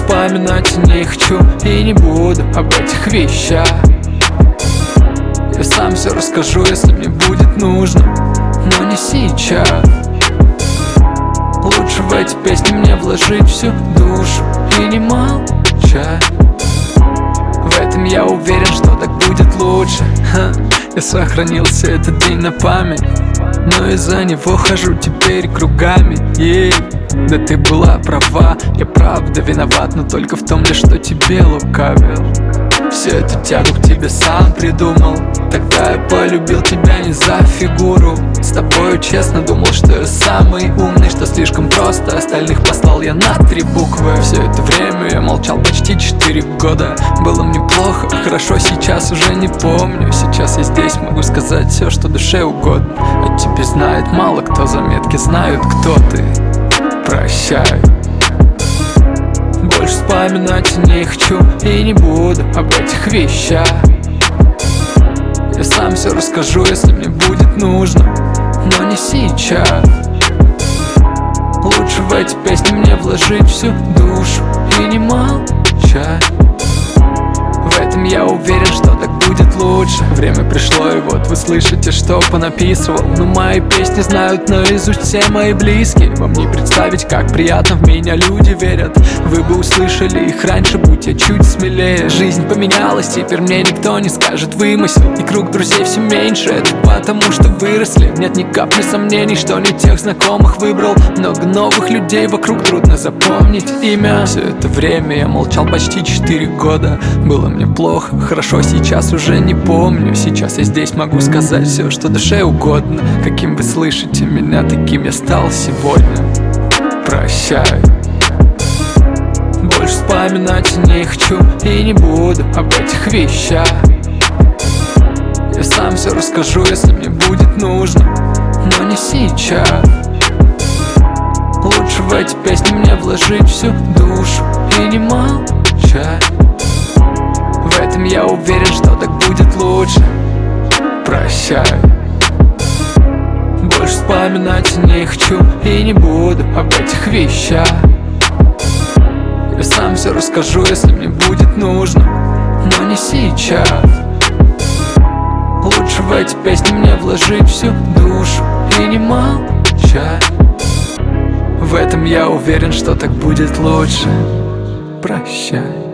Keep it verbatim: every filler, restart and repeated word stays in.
вспоминать не хочу и не буду об этих вещах. Я сам все расскажу, если мне будет нужно, но не сейчас. Лучше в эти песни мне вложить всю душу и не молчать. В этом я уверен, что так будет лучше. Ха, я сохранил все этот день на память, но из-за него хожу теперь кругами. Ей, да ты была права, я правда виноват, но только в том лишь, что тебе лукавил. Всю эту тягу к тебе сам придумал. Тогда я полюбил тебя не за фигуру. С тобою честно думал, что я самый умный, что слишком просто остальных послал я на три буквы. Все это время я молчал почти четыре года. Было мне плохо, хорошо, сейчас уже не помню. Сейчас я здесь, могу сказать все, что душе угодно. О тебе знает мало кто, заметки знают, кто ты. Прощай. Больше вспоминать не хочу и не буду об этих вещах. Я сам все расскажу, если мне будет нужно, но не сейчас. Лучше в эти песни мне вложить всю душу и не молчать. В этом я уверен, что так будет лучше. Время пришло, и вот вы слышите, что понаписывал. Но мои песни знают наизусть все мои близкие. Вам не представить, как приятно в меня люди верят. Вы бы услышали их раньше, будь я чуть смелее. Жизнь поменялась, теперь мне никто не скажет вымысел. И круг друзей все меньше, это потому что выросли. Нет ни капли сомнений, что не тех знакомых выбрал. Много новых людей вокруг, трудно запомнить имя. Все это время я молчал почти четыре года. Было мне плохо, хорошо, сейчас уже не помню. Сейчас я здесь могу сказать все, что душе угодно. Каким вы слышите меня, таким я стал сегодня. Прощай. Больше вспоминать не хочу и не буду об этих вещах. Я сам все расскажу, если мне будет нужно, но не сейчас. Лучше в эти песни мне вложить всю душу и не молчать. В этом я уверен, что так будет лучше. Прощай. Больше вспоминать не хочу и не буду об этих вещах. Я сам все расскажу, если мне будет нужно, но не сейчас. Лучше в эти песни мне вложить всю душу и не молчать. В этом я уверен, что так будет лучше. Прощай.